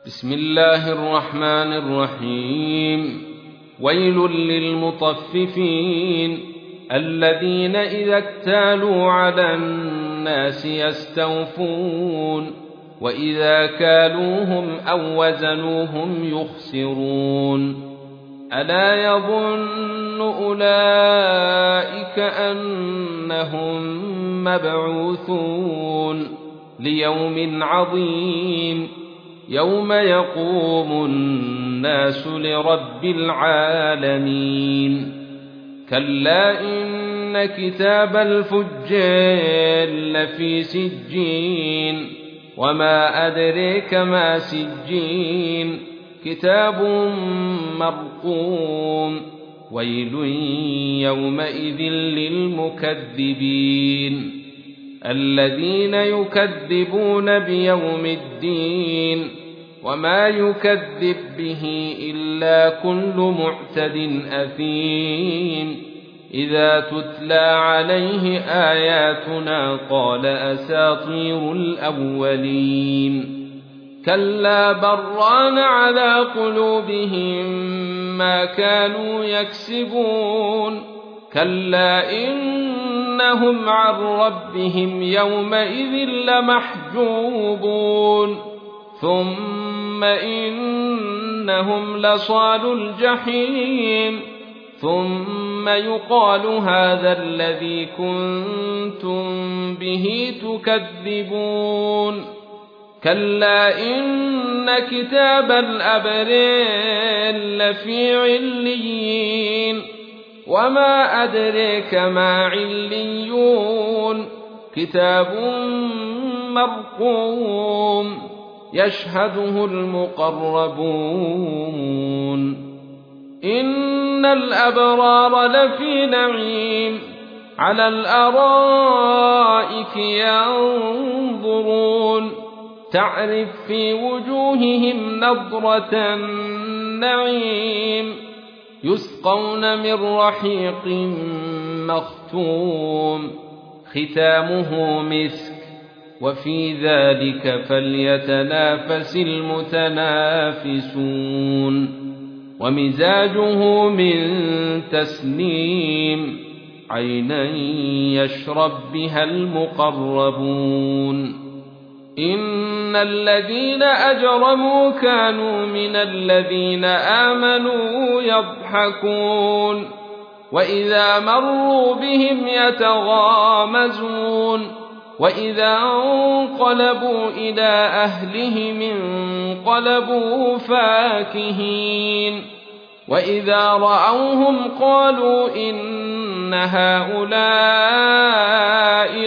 بسم الله الرحمن الرحيم. ويل للمطففين الذين إذا اكتالوا على الناس يستوفون وإذا كالوهم أو وزنوهم يخسرون. ألا يظن أولئك أنهم مبعوثون ليوم عظيم يوم يقوم الناس لرب العالمين. كلا إن كتاب الفجار لفي سجين وما أدريك ما سجين كتاب مرقوم. ويل يومئذ للمكذبين الذين يكذبون بيوم الدين وما يكذب به إلا كل معتد أثيم. إذا تتلى عليه آياتنا قال أساطير الأولين. كلا بران على قلوبهم ما كانوا يكسبون. كلا إنهم عن ربهم يومئذ لمحجوبون. ثم إنهم لصالو الجحيم. ثم يقال هذا الذي كنتم به تكذبون. كلا إن كتاب الأبرار لفي عليين وما أدريك ما عليون كتاب مرقوم يشهده المقربون. إن الأبرار لفي نعيم على الأرائك ينظرون تعرف في وجوههم نضرة النعيم يسقون من رحيق مختوم ختامه مسك وفي ذلك فليتنافس المتنافسون. ومزاجه من تسنيم عينا يشرب بها المقربون. إن الذين أجرموا كانوا من الذين آمنوا يضحكون وإذا مروا بهم يتغامزون وإذا انقلبوا إلى أهلهم انقلبوا فاكهين وإذا رأوهم قالوا إن هؤلاء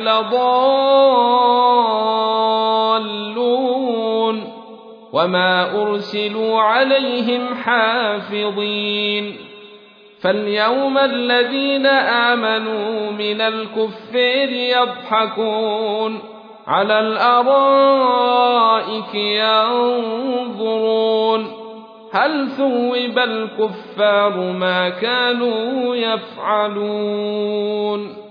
لضالون وما أرسلوا عليهم حافظين. فاليوم الذين آمنوا من الكفار يضحكون على الأرائك ينظرون هل ثوب الكفار ما كانوا يفعلون.